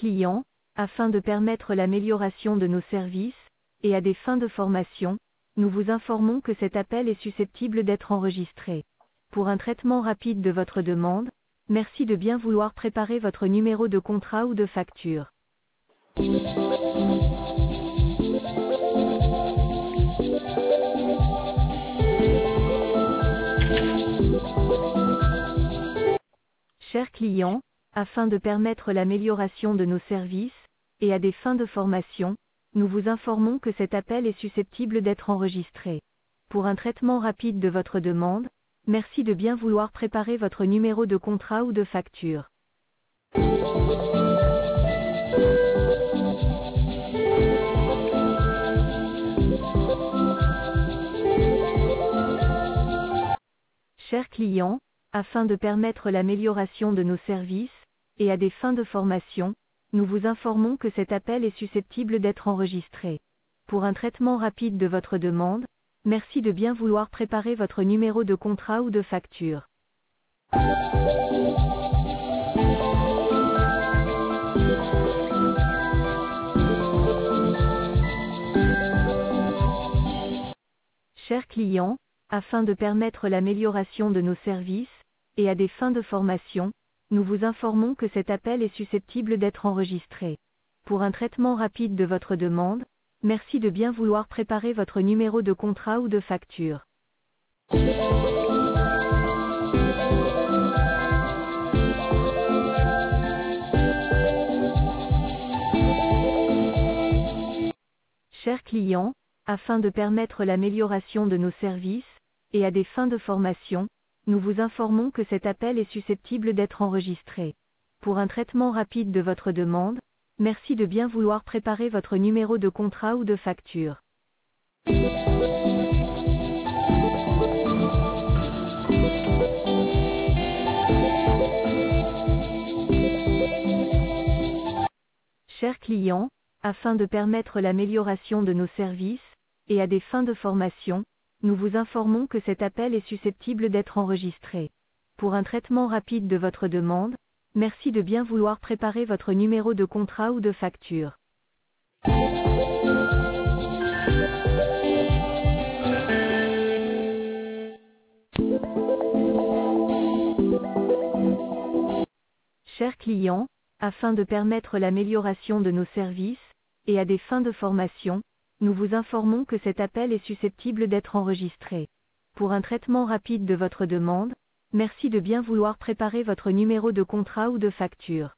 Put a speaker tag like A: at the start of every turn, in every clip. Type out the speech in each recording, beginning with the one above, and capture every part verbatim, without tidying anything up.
A: client, afin de permettre l'amélioration de nos services, et à des fins de formation, nous vous informons que cet appel est susceptible d'être enregistré. Pour un traitement rapide de votre demande, merci de bien vouloir préparer votre numéro de contrat ou de facture. Chers clients, afin de permettre l'amélioration de nos services, et à des fins de formation, nous vous informons que cet appel est susceptible d'être enregistré. Pour un traitement rapide de votre demande, merci de bien vouloir préparer votre numéro de contrat ou de facture. Chers clients, afin de permettre l'amélioration de nos services, et à des fins de formation, nous vous informons que cet appel est susceptible d'être enregistré. Pour un traitement rapide de votre demande, merci de bien vouloir préparer votre numéro de contrat ou de facture. Chers clients, afin de permettre l'amélioration de nos services, et à des fins de formation, nous vous informons que cet appel est susceptible d'être enregistré. Pour un traitement rapide de votre demande, merci de bien vouloir préparer votre numéro de contrat ou de facture. Chers clients, afin de permettre l'amélioration de nos services, et à des fins de formation, nous vous informons que cet appel est susceptible d'être enregistré. Pour un traitement rapide de votre demande, merci de bien vouloir préparer votre numéro de contrat ou de facture. Chers clients, afin de permettre l'amélioration de nos services, et à des fins de formation, nous vous informons que cet appel est susceptible d'être enregistré. Pour un traitement rapide de votre demande, merci de bien vouloir préparer votre numéro de contrat ou de facture. Chers clients, afin de permettre l'amélioration de nos services, et à des fins de formation, nous vous informons que cet appel est susceptible d'être enregistré. Pour un traitement rapide de votre demande, merci de bien vouloir préparer votre numéro de contrat ou de facture.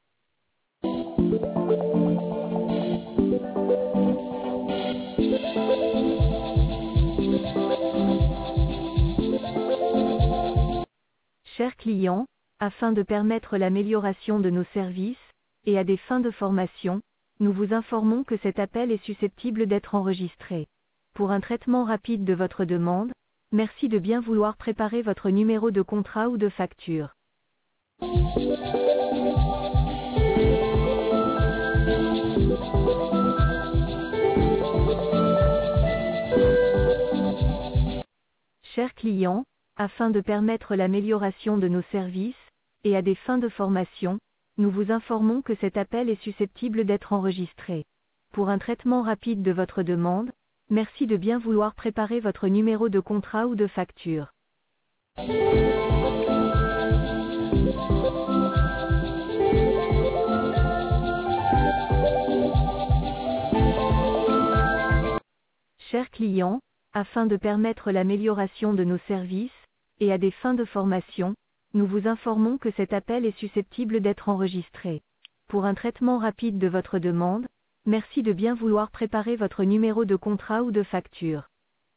A: Chers clients, afin de permettre l'amélioration de nos services, et à des fins de formation, nous vous informons que cet appel est susceptible d'être enregistré. Pour un traitement rapide de votre demande, merci de bien vouloir préparer votre numéro de contrat ou de facture. Chers clients, afin de permettre l'amélioration de nos services, et à des fins de formation, nous vous informons que cet appel est susceptible d'être enregistré. Pour un traitement rapide de votre demande, merci de bien vouloir préparer votre numéro de contrat ou de facture. Chers clients, afin de permettre l'amélioration de nos services, et à des fins de formation, nous vous informons que cet appel est susceptible d'être enregistré. Pour un traitement rapide de votre demande, merci de bien vouloir préparer votre numéro de contrat ou de facture.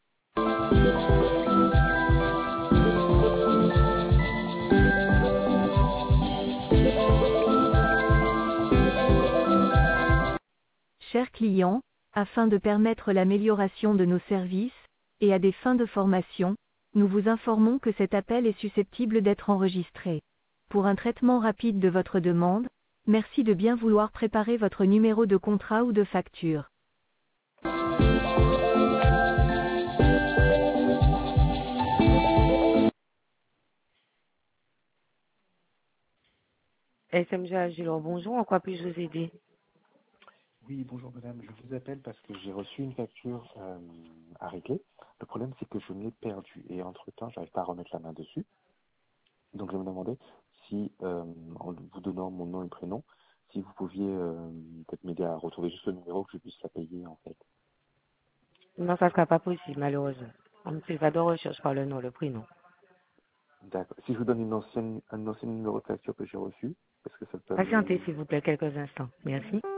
A: Chers clients, afin de permettre l'amélioration de nos services, et à des fins de formation, nous vous informons que cet appel est susceptible d'être enregistré. Pour un traitement rapide de votre demande, merci de bien vouloir préparer votre numéro de contrat ou de facture.
B: S M G Agilor, bonjour, en quoi puis-je vous aider? Oui, bonjour madame, je vous appelle parce que j'ai reçu une facture euh, à régler. Le problème c'est que je l'ai perdue et entre-temps, j'arrive pas à remettre la main dessus. Donc je me demandais si, euh, en vous donnant mon nom et prénom, si vous pouviez euh, peut-être m'aider à retrouver juste le numéro que je puisse la payer en fait.
C: Non, ça ne sera pas possible, malheureusement. On ne fait pas de recherche par le nom, le prénom.
B: D'accord. Si je vous donne une ancienne, un ancien numéro de facture que j'ai reçu, est-ce que ça peut
C: Patientez,
B: me...
C: s'il vous plaît, quelques instants. Merci.